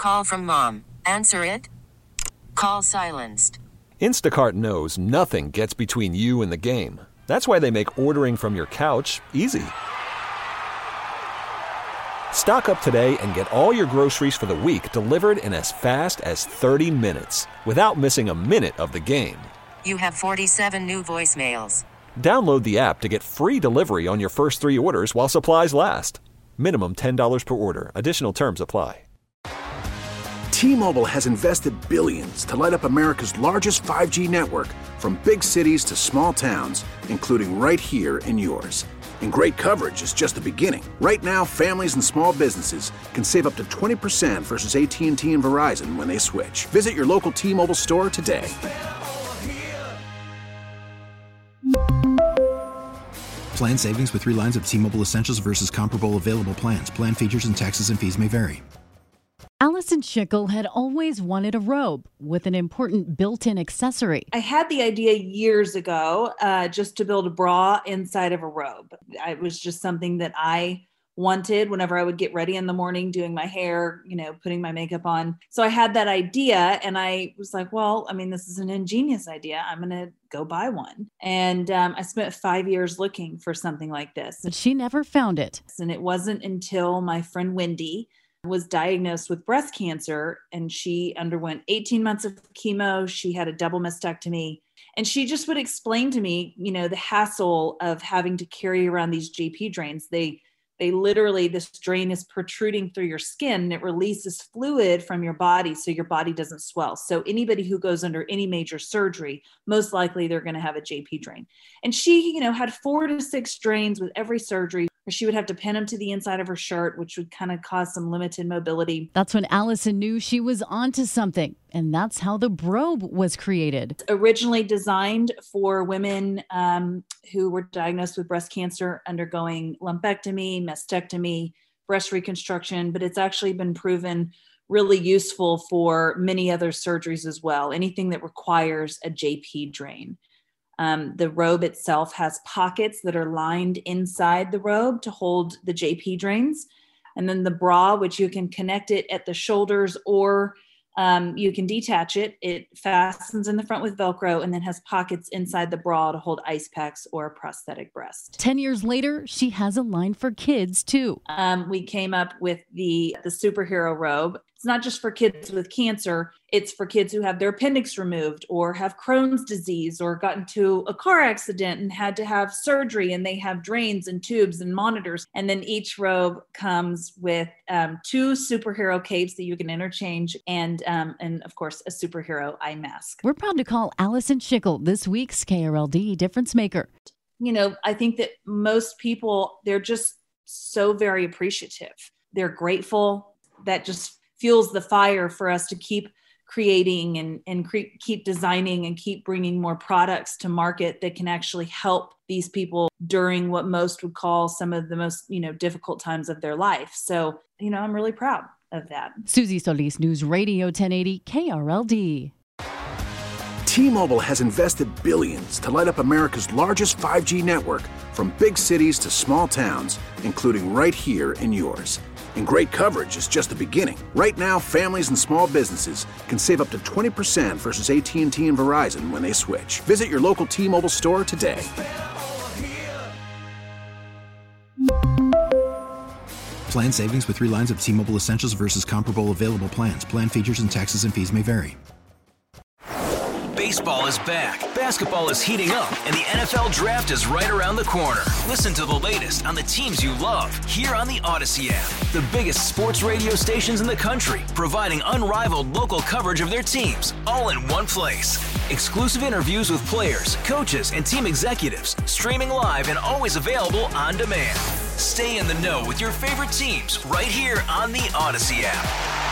Call from mom. Answer it. Call silenced. Instacart knows nothing gets between you and the game. That's why they make ordering from your couch easy. Stock up today and get all your groceries for the week delivered in as fast as 30 minutes without missing a minute of the game. You have 47 new voicemails. Download the app to get free delivery on your first 3 orders while supplies last. Minimum $10 per order. Additional terms apply. T-Mobile has invested billions to light up America's largest 5G network, from big cities to small towns, including right here in yours. And great coverage is just the beginning. Right now, families and small businesses can save up to 20% versus AT&T and Verizon when they switch. Visit your local T-Mobile store today. Plan savings with 3 lines of T-Mobile Essentials versus comparable available plans. Plan features and taxes and fees may vary. Allison Schickel had always wanted a robe with an important built-in accessory. I had the idea years ago just to build a bra inside of a robe. It was just something that I wanted whenever I would get ready in the morning, doing my hair, putting my makeup on. So I had that idea and I was like, well, this is an ingenious idea. I'm going to go buy one. And I spent 5 years looking for something like this. But she never found it. And it wasn't until my friend Wendy was diagnosed with breast cancer, and she underwent 18 months of chemo. She had a double mastectomy, and she just would explain to me, the hassle of having to carry around these JP drains. They literally, this drain is protruding through your skin and it releases fluid from your body so your body doesn't swell. So anybody who goes under any major surgery, most likely they're going to have a JP drain. And she, had 4 to 6 drains with every surgery, where she would have to pin them to the inside of her shirt, which would kind of cause some limited mobility. That's when Allison knew she was onto something. And that's how the Brobe was created. It's originally designed for women who were diagnosed with breast cancer, undergoing lumpectomy, mastectomy, breast reconstruction, but it's actually been proven really useful for many other surgeries as well, anything that requires a JP drain. The robe itself has pockets that are lined inside the robe to hold the JP drains. And then the bra, which you can connect it at the shoulders or you can detach it. It fastens in the front with Velcro and then has pockets inside the bra to hold ice packs or a prosthetic breast. 10 years later, she has a line for kids too. We came up with the superhero robe. It's not just for kids with cancer. It's for kids who have their appendix removed or have Crohn's disease or got into a car accident and had to have surgery, and they have drains and tubes and monitors. And then each robe comes with 2 superhero capes that you can interchange and of course, a superhero eye mask. We're proud to call Allison Schickel this week's KRLD Difference Maker. I think that most people, they're just so very appreciative. They're grateful. That just fuels the fire for us to keep creating and keep designing and keep bringing more products to market that can actually help these people during what most would call some of the most, difficult times of their life. So, I'm really proud of that. Susie Solis, News Radio 1080 KRLD. T-Mobile has invested billions to light up America's largest 5G network, from big cities to small towns, including right here in yours. And great coverage is just the beginning. Right now, families and small businesses can save up to 20% versus AT&T and Verizon when they switch. Visit your local T-Mobile store today. Plan savings with 3 lines of T-Mobile Essentials versus comparable available plans. Plan features and taxes and fees may vary. Baseball is back, basketball is heating up, and the NFL Draft is right around the corner. Listen to the latest on the teams you love here on the Odyssey app. The biggest sports radio stations in the country, providing unrivaled local coverage of their teams, all in one place. Exclusive interviews with players, coaches, and team executives, streaming live and always available on demand. Stay in the know with your favorite teams right here on the Odyssey app.